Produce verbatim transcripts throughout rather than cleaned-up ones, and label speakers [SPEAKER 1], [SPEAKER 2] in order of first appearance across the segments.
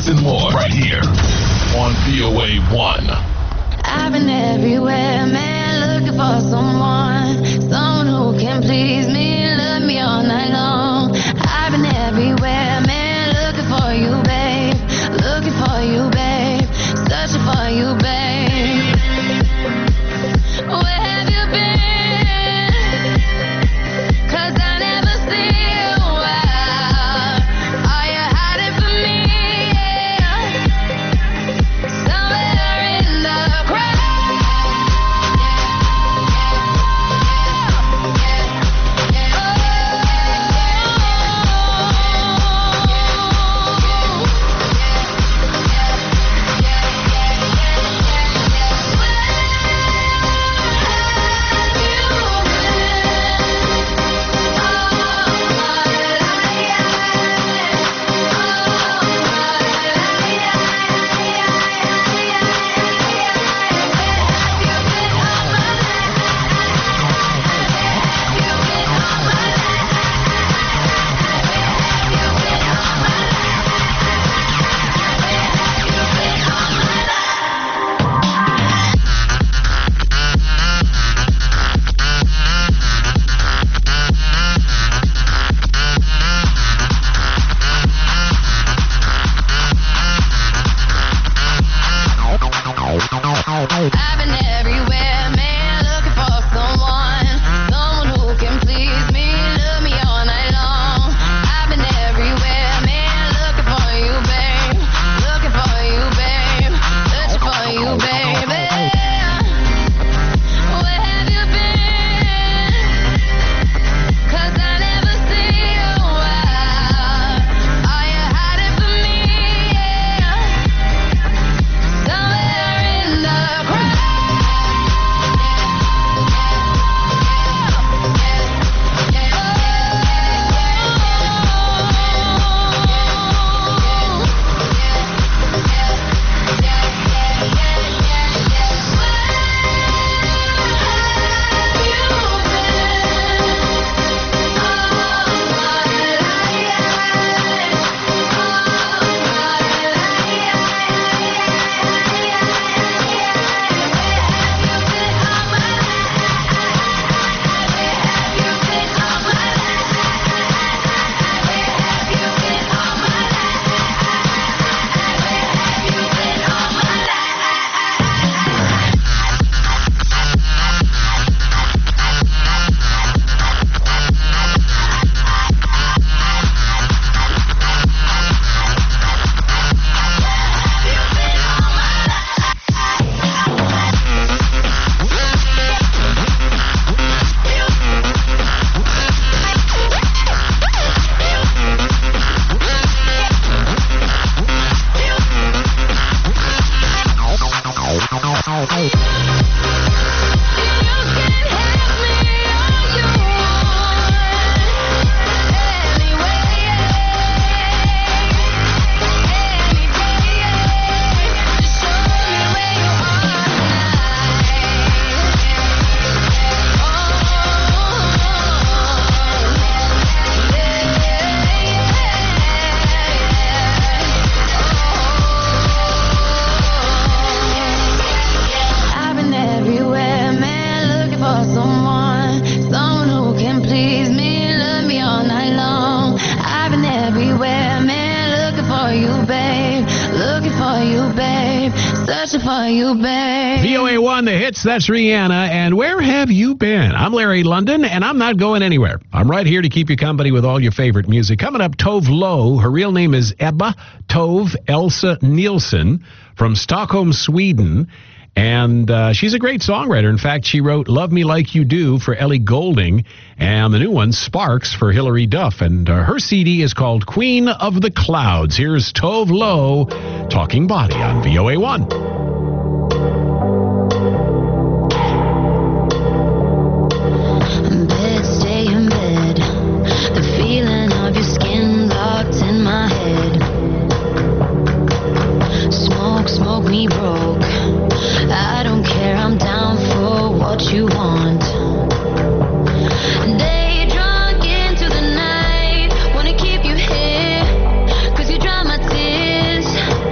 [SPEAKER 1] This and more right here on V O A one.
[SPEAKER 2] I've been everywhere, man, looking for someone, someone who can please me, love me all night long. I've been everywhere, man, looking for you, babe, looking for you, babe, searching for you, babe. Where have you been? 'Cause I never see you out. Are you hiding from me? Yeah. Somewhere in the crowd. I've been everywhere, man, looking for someone, someone who can please me, love me all night long. I've been everywhere, man, looking for you, babe, looking for you, babe, searching for you, baby. Where have you been? 'Cause I never see you out. Are you hiding from me? Yeah. Somewhere in the crowd. I've been everywhere, man, looking for someone, someone who can please me, love me all night long. I've been everywhere, man, looking for you, babe, looking for you, babe, searching for you, babe.
[SPEAKER 3] V O A one, the hits, that's Rihanna. And where have you been? I'm Larry London, and I'm not going anywhere. I'm right here to keep you company with all your favorite music. Coming up, Tove Lo. Her real name is Ebba Tove Elsa Nielsen from Stockholm, Sweden. And uh, she's a great songwriter. In fact, she wrote Love Me Like You Do for Ellie Goulding and the new one, Sparks, for Hilary Duff. And uh, her C D is called Queen of the Clouds. Here's Tove Lo, Talking Body on V O A one.
[SPEAKER 2] Bed, stay in bed. The feeling of your skin locked in my head. Smoke, smoke me broke. I don't care, I'm down for what you want. Day drunk into the night. Wanna keep you here, 'cause you dry my tears.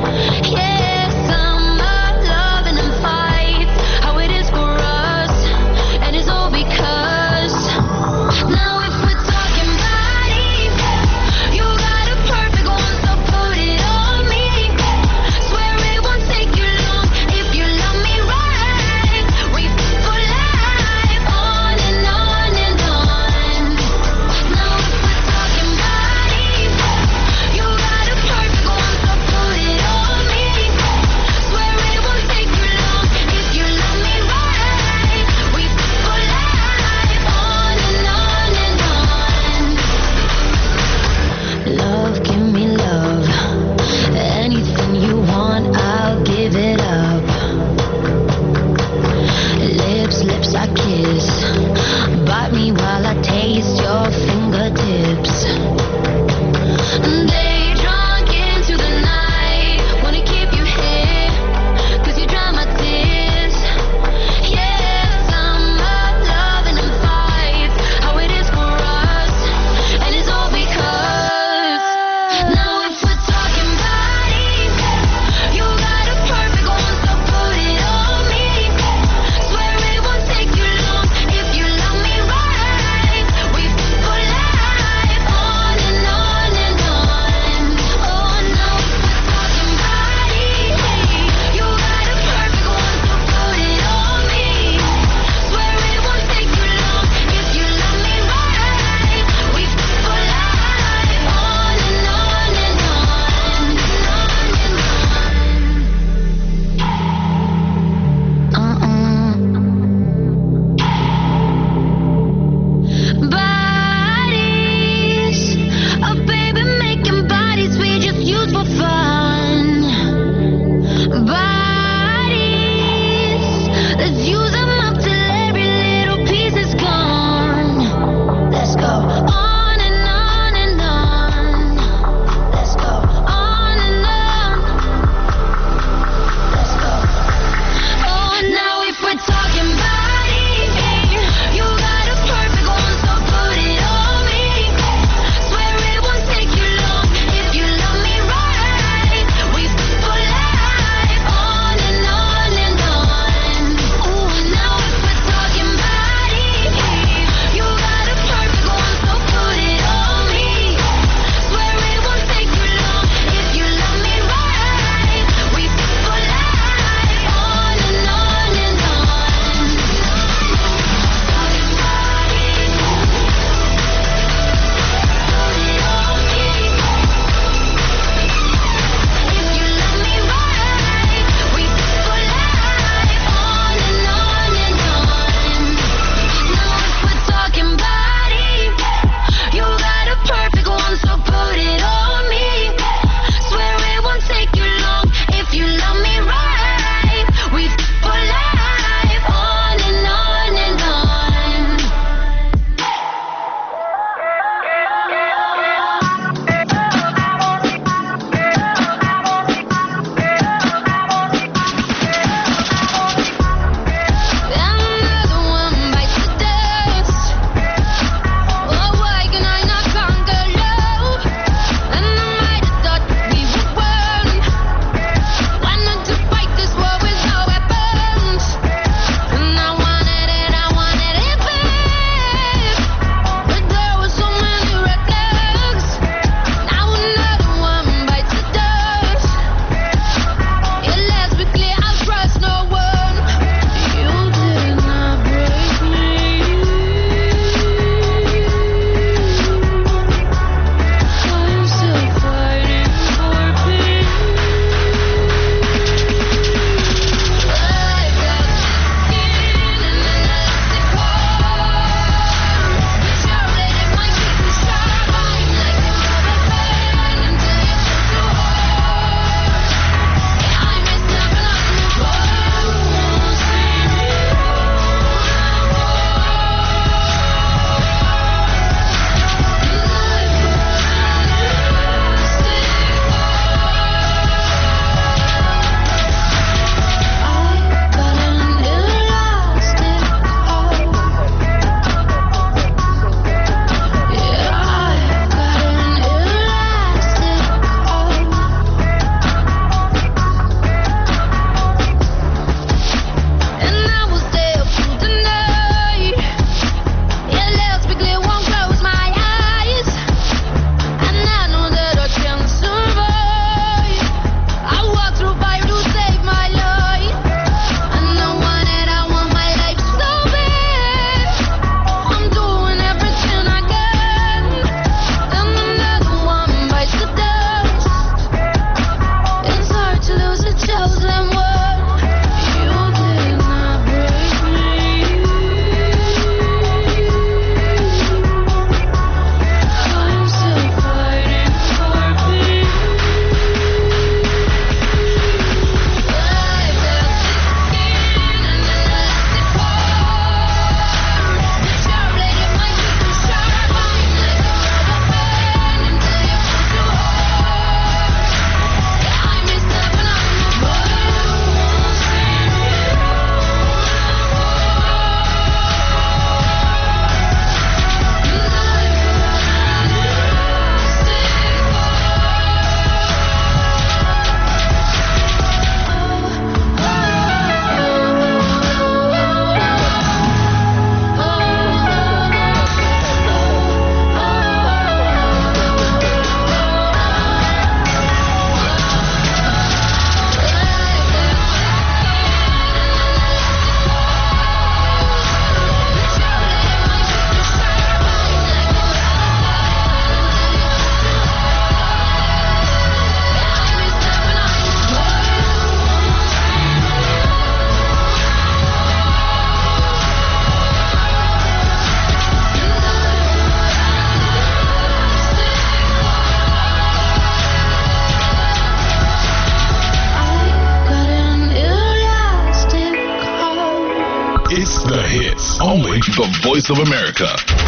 [SPEAKER 1] voice of America.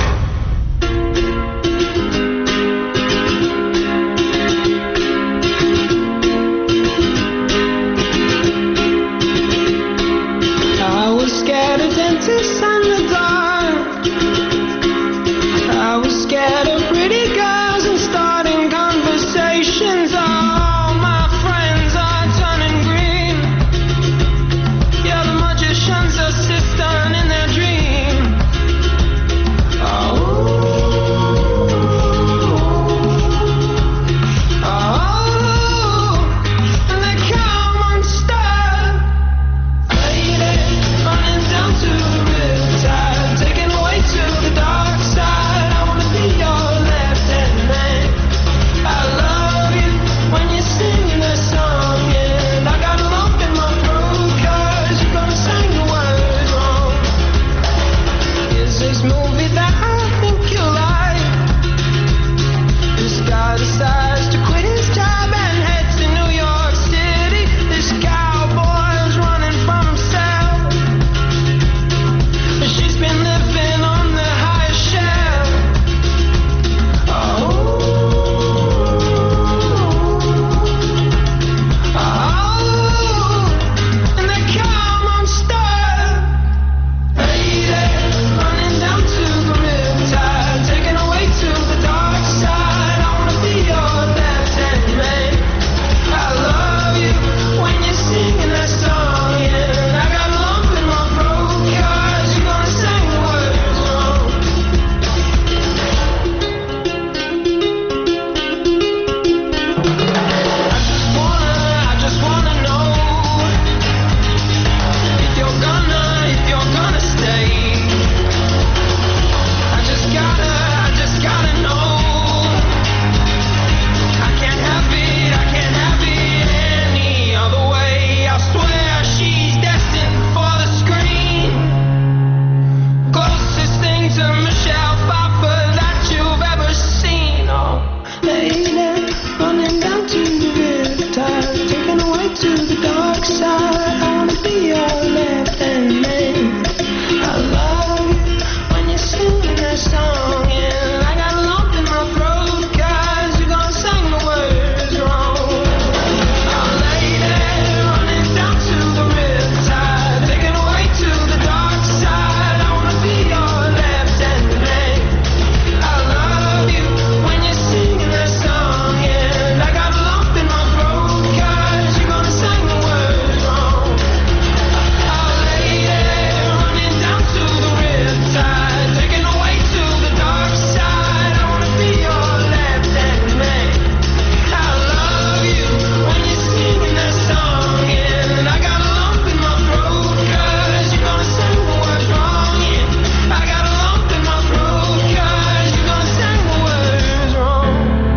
[SPEAKER 4] I was scared of dentists and the dark. I was scared of pretty girls and starting conversations. All my friends are turning green. Yeah, the magician's assistant in their dream. Oh, oh, and they come unstuck. Lady, running down to the riptide, taken away to the dark side. I wanna be your left-hand man. I love you when you're singing that song, and I got a lump in my throat 'cause you're gonna sing the words wrong. Is this movie that I think you like? This guy decides to quit his job and head to New York City. This cowboy's running from himself. She's been living on the highest shelf. Oh, oh, and they come unstuck. Lady, running down to the riptide, taken away to the dark side. I wanna be your left-hand man. I love you when you're singing that song, and I got a lump in my throat 'cause you're gonna sing the words wrong. I just wanna, I just wanna know if you're gonna, if you're gonna stay. I just gotta, I just gotta know. I can't have it, I can't have it any other way. I swear she's destined for the screen. Closest thing to Michelle Pfeiffer that you've ever seen. Oh, lady, running down to the riptide, taken away to the dark side. I wanna be your left-hand man. I love you when you're singing that song, and I got a lump in my throat 'cause you're gonna sing the words wrong. Oh, lady, running down to the riptide, taken away to the dark side. I wanna be your left-hand man. I love you when you're singing that song, and I got a lump in my throat 'cause you're gonna sing the words wrong. Oh, lady, running down to the riptide, taken away to the dark side. I wanna be your left-hand man. I love you when you're singing that song, and I got a lump in my throat 'cause you're gonna sing the words wrong. Yeah, I got a lump in my throat 'cause you're gonna sing the words wrong.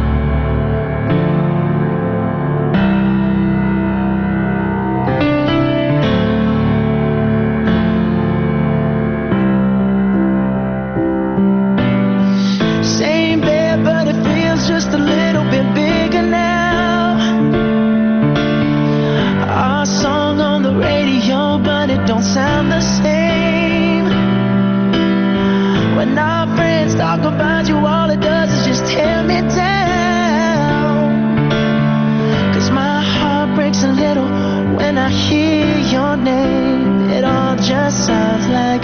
[SPEAKER 4] Same bed, but it feels just a little bit bigger now. Our song on the radio, but it don't sound the same. When our friends talk about you, all it does is just tear me down. 'Cause my heart breaks a little when I hear your name. It all just sounds like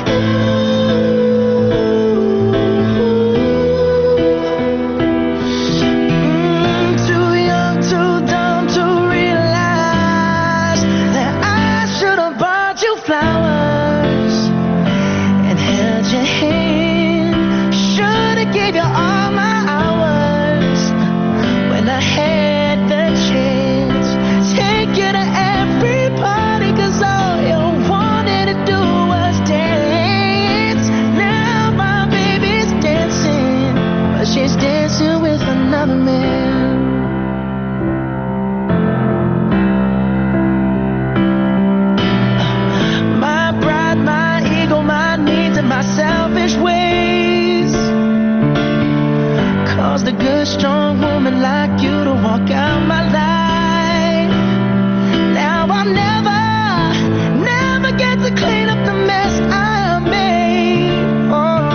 [SPEAKER 4] Mm, too young, too dumb to realize that I should have bought you flowers and held your hand. Should have gave you all my hours when I had the chance. Take you to every party 'cause all you wanted to do was dance. Now my baby's dancing, but she's dancing with another man. My pride, my ego, my needs, and my selfish ways caused a good, strong woman like you to walk out my life. Now I'll never, never get to clean up the mess I made. Oh,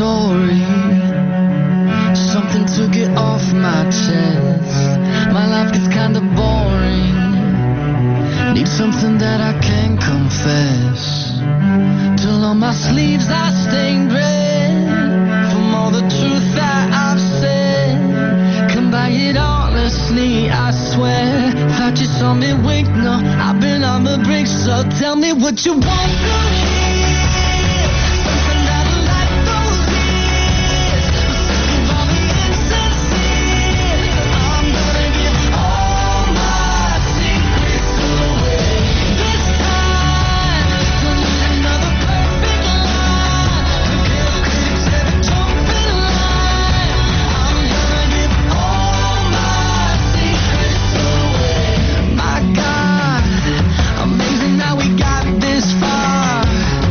[SPEAKER 4] story, something to get off my chest. My life gets kinda boring, need something that I can confess. Till on my sleeves I stained red from all the truth that I've said. Come by it honestly, I swear. Thought you saw me wink, no, I've been on the brink. So tell me what you want from me. Something that'll light those years. Sick of all the insincere. I'm gonna give all my secrets away. This time, don't need another perfect line. Forget the critics every jumping line. I'm gonna give all my secrets away. My God, amazing how we got this far.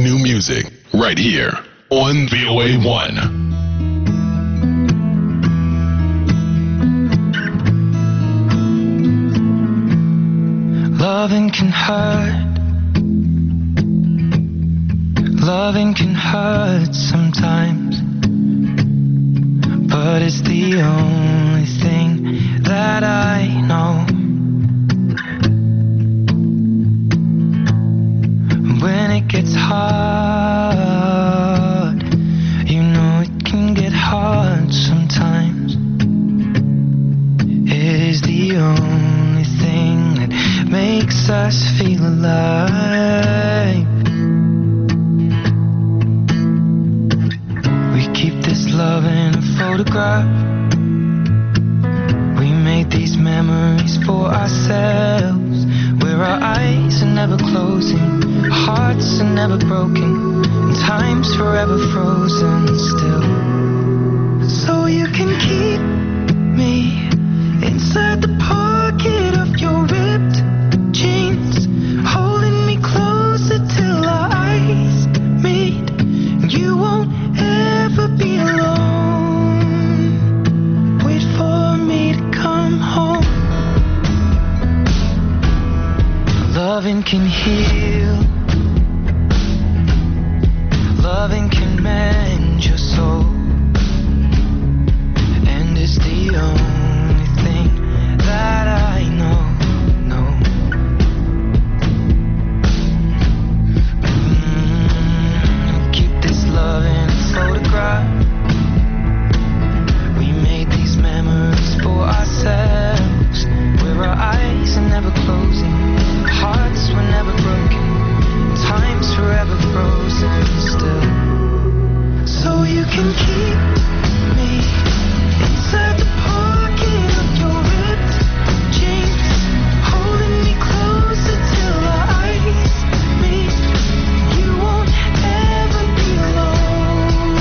[SPEAKER 1] new music right here on V O A one.
[SPEAKER 4] Loving can hurt. Loving can hurt sometimes, but it's the only thing that I know. When it gets hard, you know it can get hard sometimes. It is the only thing that makes us feel alive. We keep this love in a photograph. We made these memories for ourselves, where our eyes are never closing, our hearts are never broken, and time's forever frozen still. So you can keep me inside the pocket of your ripped jeans, holding me closer till our eyes meet. You won't ever be alone. Wait for me to come home. Loving can heal. Loving can mend your soul. And it's the only thing that I know, know. Mm, keep this love in a photograph. We made these memories for ourselves, where our eyes are never closing, hearts were never broken, time's forever frozen still. So you can keep me inside the pocket of your ripped jeans, holding me closer till our eyes meet. You won't ever be alone.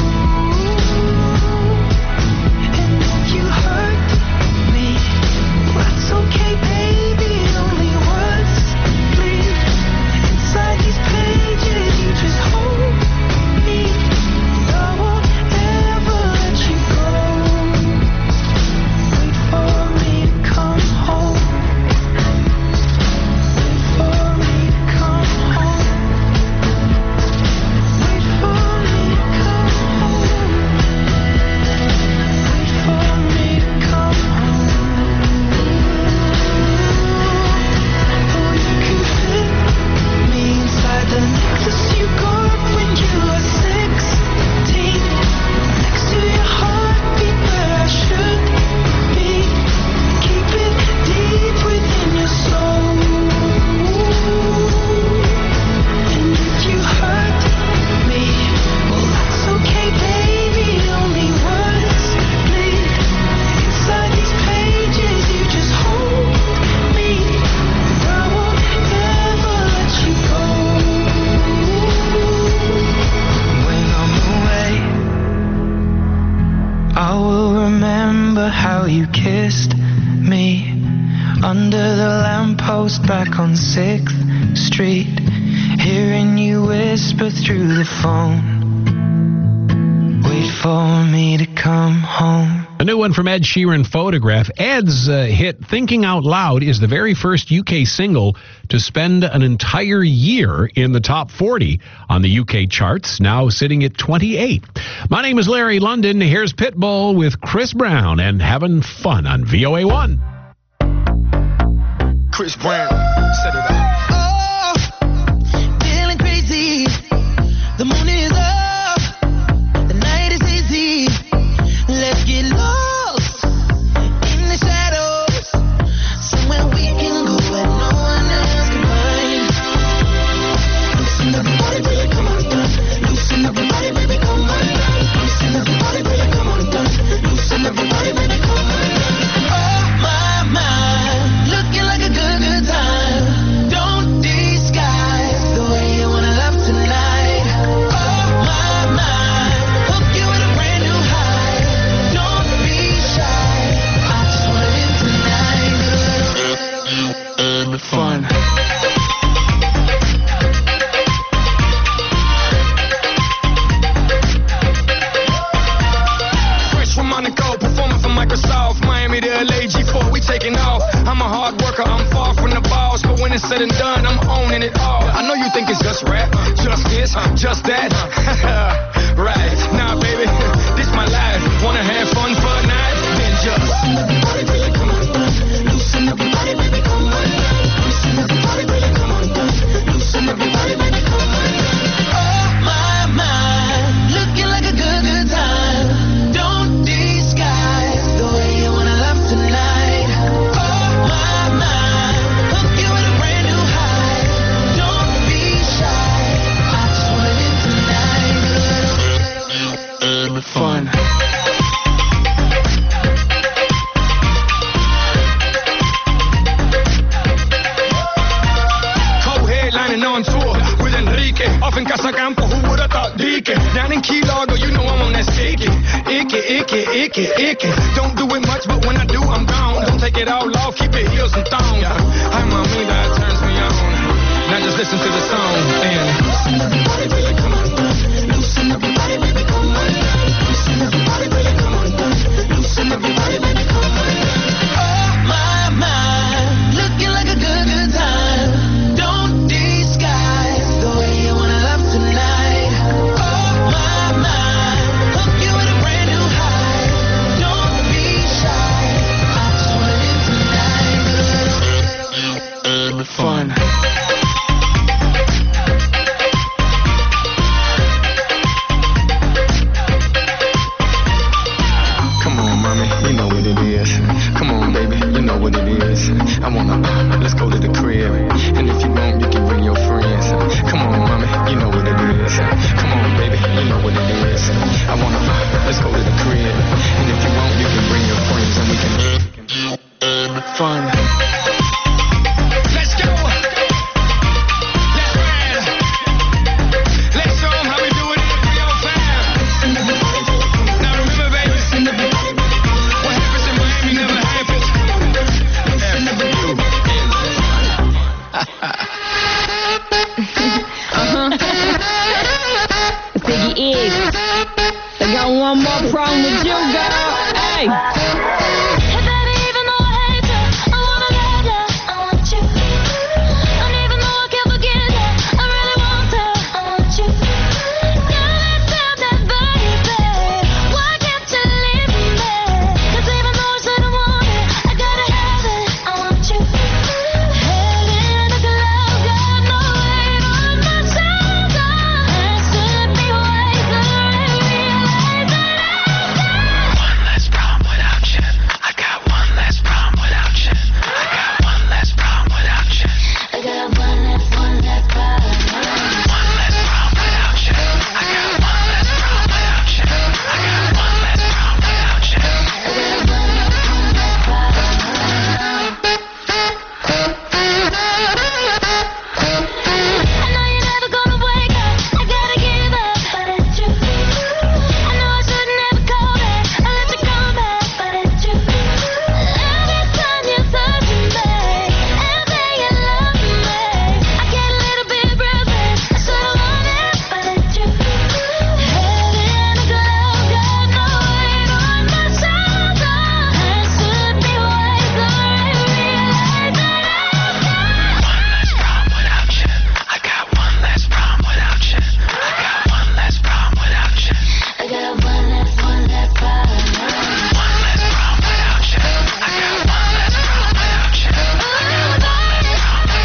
[SPEAKER 4] And if you hurt me, that's okay, baby. Only words bleed inside these pages. You just hold me. I won't ever let you go. Wait for me to come home. Wait for me to come home. Wait for me to come home. Wait for me to come home. Oh, you can fit me inside the necklace you got when you were sixteen, next to your heartbeat where I should be. Keep it deep within your soul. And if you hurt me, well, that's okay, baby. Only words bleed inside these pages. You just hold me. I won't ever let you go. When I'm away, I will remember how you kissed me under the lamppost back on sixth Street, hearing you whisper through the phone. Wait for me to come home.
[SPEAKER 3] A new one from Ed Sheeran, Photograph. Ed's uh, hit Thinking Out Loud is the very first U K single to spend an entire year in the top forty on the U K charts, now sitting at twenty-eight. My name is Larry London. Here's Pitbull with Chris Brown and Having Fun on V O A one.
[SPEAKER 5] Chris Brown, set it up.
[SPEAKER 4] Oh, feeling crazy. The moon is up. The night is easy. Let's get lost in the shadows. Somewhere we can go where no one else can find. Loosen everybody, baby, come on and dance. Loosen everybody, baby, come on and dance. Loosen everybody, baby, come on and dance. Loosen everybody, baby, come on and dance. Oh my, my, looking like a good, good time. Don't disguise the way you wanna love tonight. Oh my, my, hook you with a brand new high. Don't be shy. I just wanna live tonight. And fun.
[SPEAKER 5] said and done, I'm owning it all. I know you think it's just rap, just this, just that. Right, nah, baby, this my life. Wanna have fun for a night? Then just loosen up your body, baby, come on. Loosen up your body, baby, come on. Loosen up your body, baby, come on. Loosen up your body, baby, come on. Oh my, my, looking like a good, good time. Don't disguise the way you wanna love tonight. Oh my, my, hook you with a brand new high. Don't be shy. I just want it in tonight. A little, little, little fun. On tour with Enrique, off in Casacampo, who would have thought Dike? Down in Key Largo, you know I'm on that sticky. Icky, icky, icky, icky. Don't do it much, but when I do, I'm gone. Don't take it all off, keep it heels and thongs. Hi, mommy, that turns me on. Now just listen to the song and loosen up your body, baby, come on. Loosen up your body, baby, come on. Loosen up your body, baby, come on. Loosen up your body, baby, come on. Oh my, my, looking like a good, good time. Don't disguise the way you wanna love tonight. Oh my, my, hook you with a brand new high. Don't be shy. I just want it in tonight. A little, little fun. Come on, mommy, you know what it is. Come on, baby, you know what it is. I wanna, let's go to the crib. And if you want, you can bring your friends. Come on, mommy, you know what it is. Come on, baby, you know what it is. I wanna, let's go to the crib. And if you want, you can bring your friends and we can fun. Let's go. Let's ride. Let's show 'em how we do it in the three oh five. Now remember, baby, what happens in Miami never happens.
[SPEAKER 6] Ziggy is. I got one more problem with you, girl. Hey.
[SPEAKER 2] Hey, baby, even though I hate you, I wanna love you, I want you. And even though I can't forget you, I really want to, I want you. Girl, let's have that body, babe. Why can't you leave me? 'Cause even though I said I want it, I gotta have it, I want you. Head in the clouds, got no weight on my shoulder. I should be wiser and realize that I've got one less problem without you. I got one less problem without you. I got one less problem without you. I got one less, one less problem. One less problem without you. I got one less problem without you. I got one less problem without you. I got one less, one less problem. I know you're never gonna wake up. I gotta give up, but it's true. I know I shouldn't ever call back. I let you come back, but it's true. Every time you touch me, and say you love me, I get a little bit breathless. I should've known it, but it's true. Head in the clouds, got no weight on my shoulder. I should be wiser and realize that I've got one less problem without you. I got one less problem without you. I got one less problem without you. I got one less, one less problem. One less problem without you. I got one less problem without you. I got one less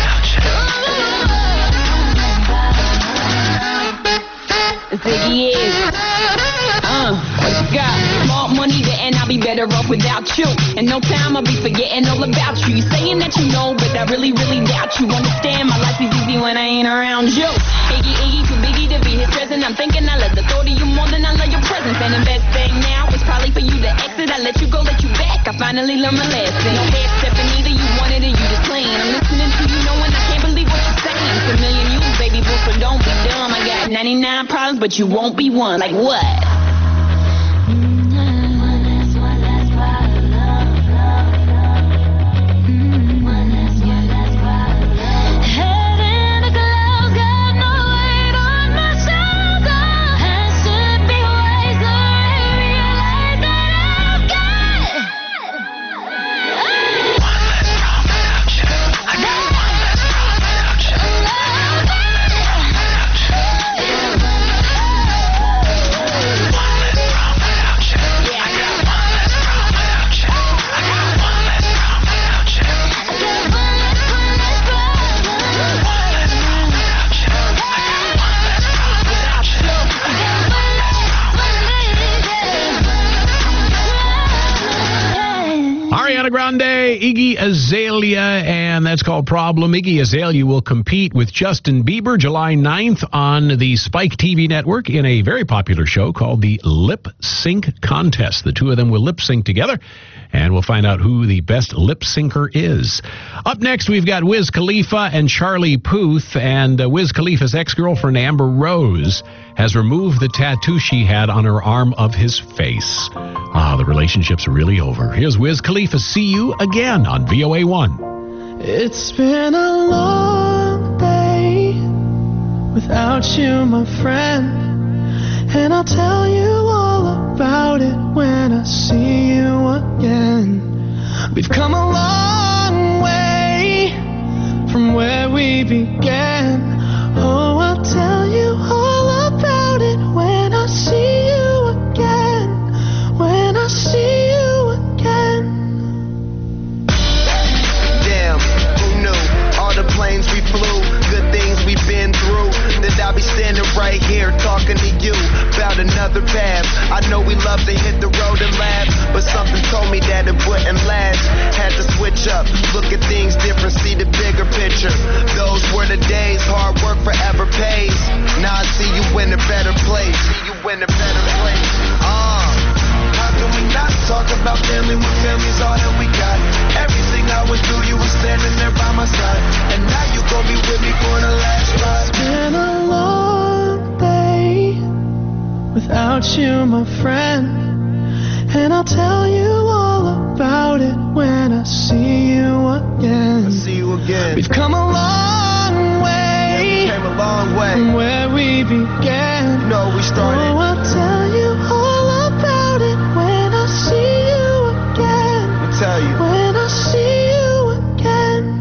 [SPEAKER 2] problem without you.
[SPEAKER 6] Ziggy is. Uh, what you got? More money and I'll be better off without you. In no time I'll be forgetting all about you. You saying that you know, but I really, really doubt you. Understand my life is easy when I ain't around you. Iggy, Iggy, too biggie to be his present. I'm thinking I love the thought of you more than I love your presence. And the best thing now is probably for you to exit. I let you go, let you back. I finally learned my lesson. No head stepping either, you wanted it, you just playing. I'm listening to you knowing I can't believe what you're saying. It's a million you, baby boo, so don't be dumb. I got ninety-nine problems, but you won't be one. Like what?
[SPEAKER 2] One less, one less problem. One less, one less problem. Head in the clouds, got no weight on my shoulder. I should be wiser and realize that I've got one less problem without you. I got one less problem
[SPEAKER 3] Ariana Grande, Iggy Azalea, and that's called Problem. Iggy Azalea will compete with Justin Bieber July ninth on the Spike T V network in a very popular show called the Lip Sync Contest. The two of them will lip sync together, and we'll find out who the best lip syncer is. Up next, we've got Wiz Khalifa and Charlie Puth, and uh, Wiz Khalifa's ex-girlfriend Amber Rose has removed the tattoo she had on her arm of his face. Ah, the relationship's really over. Here's Wiz Khalifa. See you again on V O A one.
[SPEAKER 4] It's been a long day without you, my friend, and I'll tell you all about it when I see you again. We've come a long way from where we began. Oh, I'll tell you all about it when I see you again. When I see you again.
[SPEAKER 7] Damn, who knew? All the planes we flew, good things we've been through. That I'll be standing right here talking to you about another path. I know we love to hit the road and laugh, but something told me that it wouldn't last. Had to switch up, look at things different, see the bigger picture. Those were the days, hard work forever pays. Now I see you in a better place. See you in a better place. Uh, how can we not talk about family when family's all that we got? Everything I went through, you were standing there by my side, and now you gon' be with me for the last ride.
[SPEAKER 4] It's been a long day without you, my friend, and I'll tell you all about it when I see you again.
[SPEAKER 7] I see you again.
[SPEAKER 4] We've come a long way,
[SPEAKER 7] yeah, we came a long way
[SPEAKER 4] from where we began.
[SPEAKER 7] You know we started.
[SPEAKER 4] Oh, I'll tell you all about it when I see you again.
[SPEAKER 7] Let me tell you.
[SPEAKER 4] When I see you again.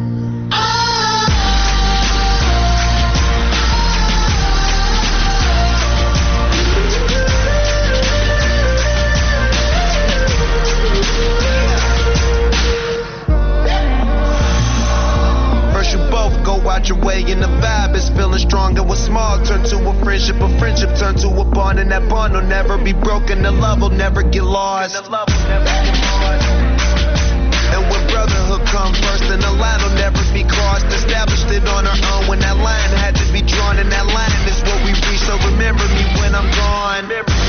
[SPEAKER 7] First you both go out your way and the vibe is feeling stronger. What's small turn to a friendship, a friendship turn to a bond, and that bond will never be broken. The love will never get lost. And the love will never get lost. And when brotherhood come first, then the line will never be crossed. Established it on our own when that line had to be drawn, and that line is what we reach. So remember me when I'm gone.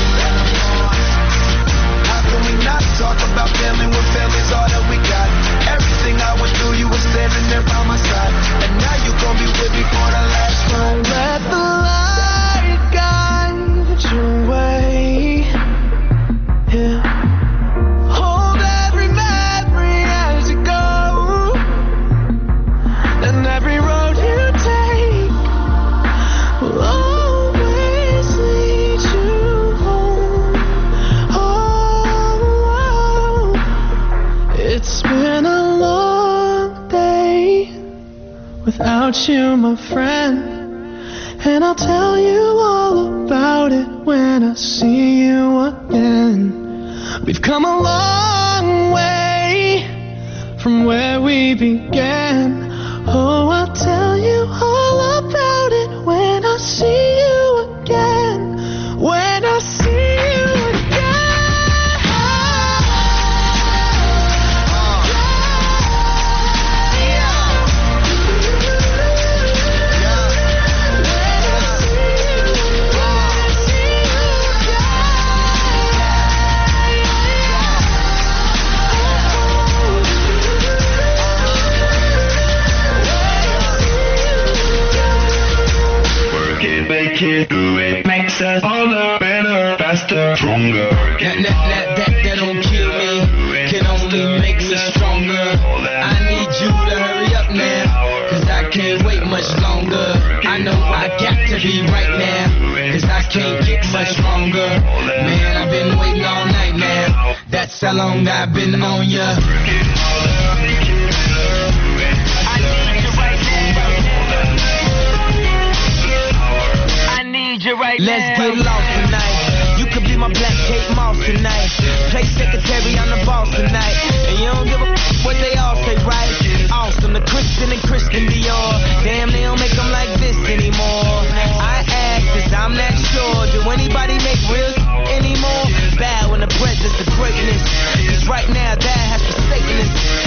[SPEAKER 7] How can we not talk about family when family's all that we got? Everything I went through, you were standing there by my side, and now you gon' be with me for the last time.
[SPEAKER 4] Let the light guide your way. Yeah. Hold every memory as you go, and every road you take will always lead you home. Oh, it's been a long day without you, my friend, and I'll tell you all about it when I see you again. We've come a long way from where we began. Oh, I'll tell you all about it when I see you again. When I see you
[SPEAKER 1] Can't do it, makes us older, better, faster, stronger.
[SPEAKER 5] That, that, that, that, that don't kill me, can only make me stronger. I need you to hurry up now, cause I can't wait much longer. I know I got to be right now, cause I can't get much stronger. Man, I've been waiting all night now, that's how long I've been on ya. Right Let's now. Get lost tonight. You could be my black Kate Moss tonight. Play secretary, I'm the boss tonight. And you don't give a f- what they all say, right? Awesome, the Christian and Christian Dior. Damn, they don't make them like this anymore. I ask, cause I'm not sure. Do anybody make real anymore? Bow in the presence of greatness. Cause right now, that has forsaken us.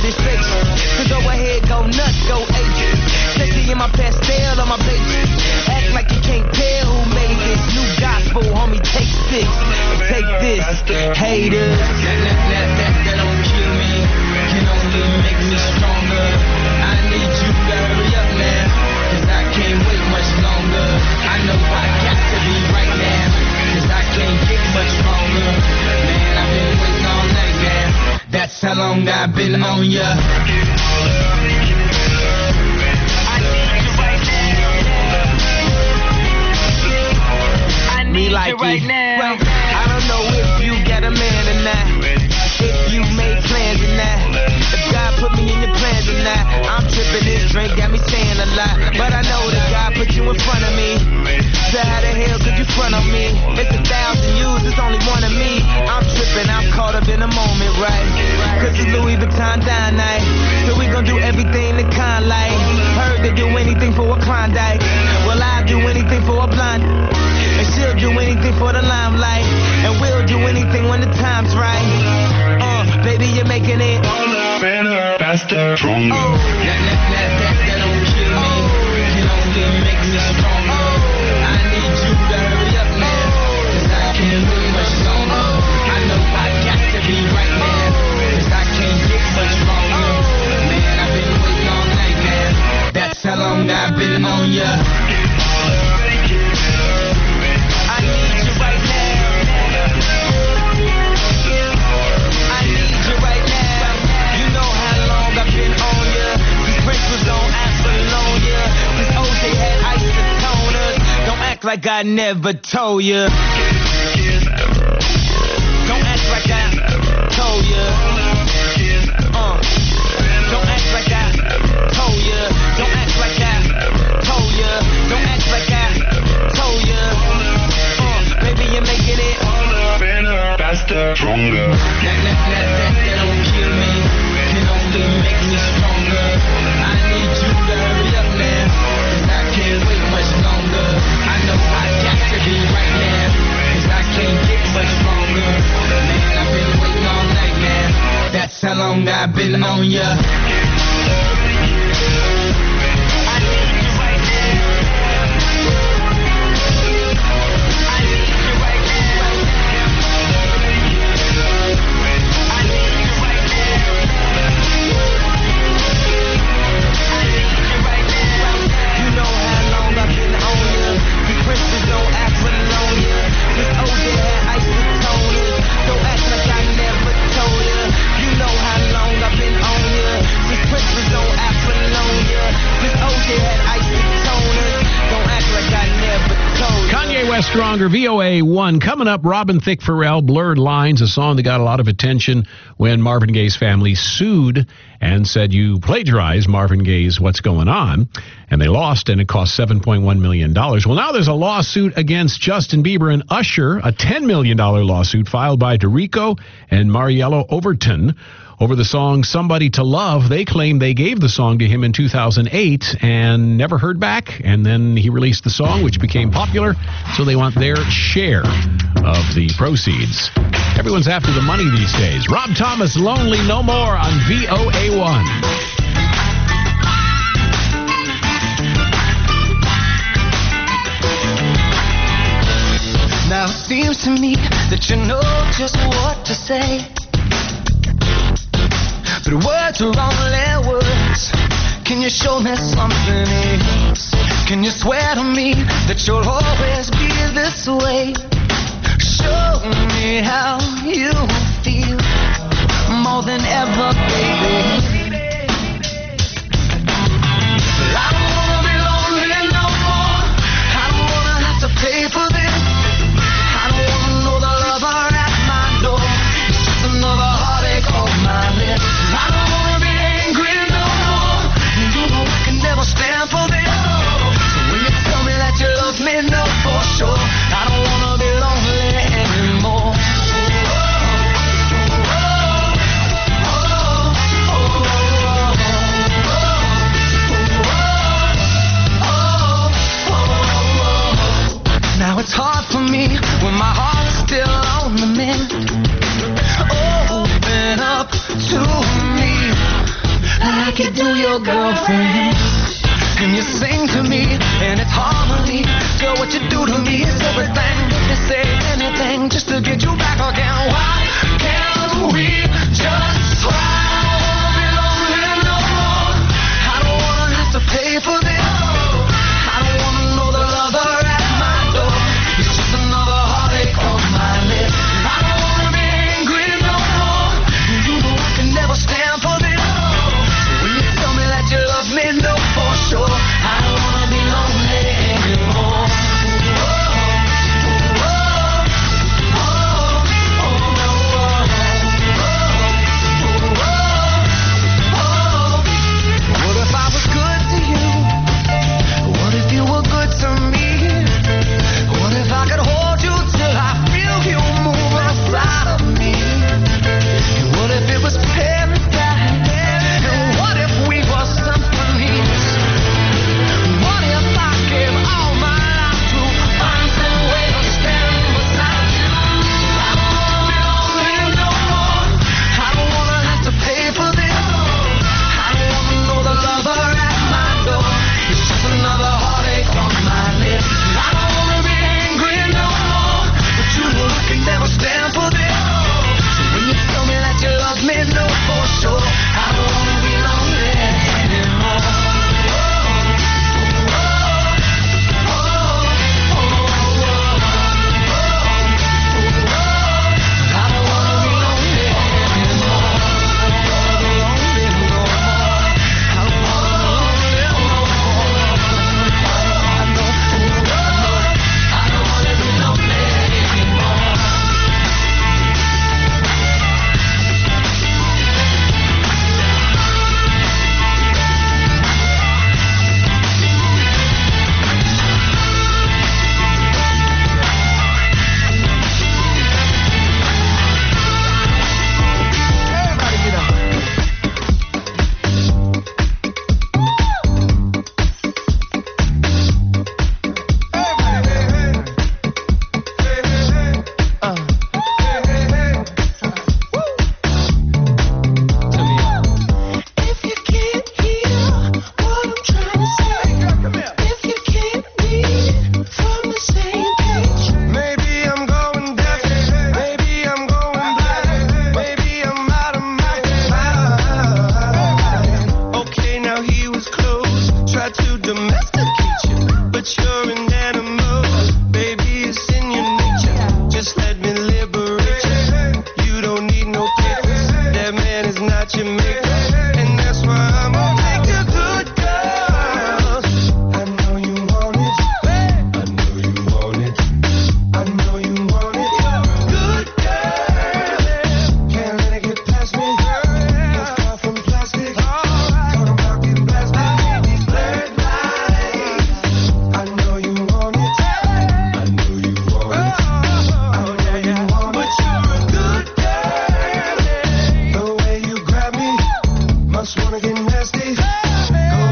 [SPEAKER 5] this face. So go ahead, go nuts, go ape. Sexy in my pastel on my baby. Act like you can't tell who made this. New gospel, homie, take six. Take this, haters. That, that, that, that, that don't kill me. Can only make me stronger. I need you to hurry up now, cause I can't wait much longer. I know I got to be right now, cause I can't get much longer. Man, I've been waiting all night, man. That's how long I've been on ya. Me like right now. Well, I don't know if you got a man or not, if you made plans or not, if God put me in your plans or not. I'm tripping, this drink got me saying a lot, but I know that God put you in front of me. So how the hell could you front on me? It's a thousand yous, it's only one of me. I'm tripping, I'm caught up in the moment, right? Cause it's Louis Vuitton dine night, so we gon' do everything the kind like. Heard they do anything for a Klondike, well I'll do anything for a blind. And she'll do anything for the limelight, and we'll do anything when the time's right. Uh, baby, you're making it
[SPEAKER 1] better, faster, stronger.
[SPEAKER 5] Oh, that, that, that, that, that don't kill me. Can only make me stronger. I need you to hurry up now, cause I can't wait much longer. I know I got to be right now, cause I can't get much longer. Man, I've been waiting all night, man. That's how long I've been on ya. Like I never told ya. Don't act like I told ya. Uh. Don't act like I told ya. Don't act like I told ya. Don't act like I told ya. Uh. Baby, you're making it better, faster, stronger. That, that, that, that, that don't kill me. Can only make me stronger. I need you to hurry up now, cause I can't wait much longer. I know I got to be right now, cause I can't get much longer. Man, I've been waiting all night, man. That's how long I've been on ya.
[SPEAKER 3] Stronger, V O A one. Coming up, Robin Thicke Farrell, Blurred Lines, a song that got a lot of attention when Marvin Gaye's family sued and said you plagiarized Marvin Gaye's What's Going On, and they lost, and it cost seven point one million dollars. Well, now there's a lawsuit against Justin Bieber and Usher, a ten million dollars lawsuit filed by Dorico and Mariello Overton over the song Somebody to Love. They claim they gave the song to him in two thousand eight and never heard back, and then he released the song, which became popular, so they want their share of the proceeds. Everyone's after the money these days. Rob Thomas, Lonely No More on V O A one.
[SPEAKER 4] Now it seems to me that you know just what to say, but words are only words. Can you show me something else? Can you swear to me that you'll always be this way? Show me how you feel more than ever, baby. I don't wanna be lonely no more. I don't wanna have to pay for this. I don't wanna know the lover at my door. It's just another heartache on my list. I don't wanna be angry no more. You know I can never stand for this. So when you tell me that you love me, know for sure I don't wanna be lonely anymore. Oh, oh, oh, oh, oh. like you do your girlfriend. And you sing to me, and it's harmony. Girl, what you do to me is everything. You say anything just to get you back again. Why can't we just try? I don't wanna be lonely no more. I don't wanna have to pay for this. I don't wanna know the lover at my door. It's just another heartache on my list. I don't wanna be angry no more. You know I can never stand for this. So when you tell me that you love me, no for sure. I don't wanna be lonely anymore. What if I was good to you? What if you were good to me? What if I could hold you till I feel you move inside of me? And what if it was paradise? And what if we were symphonies? What if I gave all my life to find some way to stand beside you? I don't wanna be lonely no more. I don't wanna have to pay for this. I don't wanna know the lover at my door. It's just another heartache on my list. I don't wanna be angry no more, but you know I can never stand for this. So when you tell me that you love me, no for sure. I don't wanna be lonely anymore. I don't wanna be lonely anymore. Lonely no more. I don't wanna be lonely no more. I know, I don't wanna be lonely anymore. Everybody get up. If you can't hear what I'm trying to say, if you can't read from the same page, maybe I'm going deaf, maybe I'm going blind, maybe I'm out of my mind. Okay, now he was close, tried to domesticate you, but you're an animal, baby, it's in your nature. Just let me liberate you. You don't need no papers, that man is not your maker, and that's why I'm gonna take a good girl. I know you want it, I know you want it, I know you want it. Good girl, can't let it get past me. It's far from plastic, gonna rock and blast me. These blurred lines, I know you want it, I know you want it, I know you want it. But you're a good girl, the way you grab me, must wanna get nasty. Go